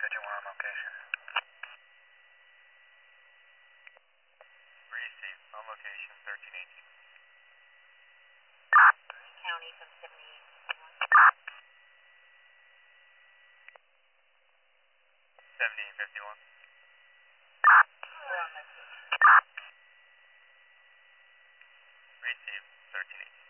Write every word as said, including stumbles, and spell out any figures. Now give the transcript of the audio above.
fifty-one on location. Receive on location thirteen eighteen. County from seventy-eight. seventeen fifty-one. We're on location. Receive thirteen eighteen.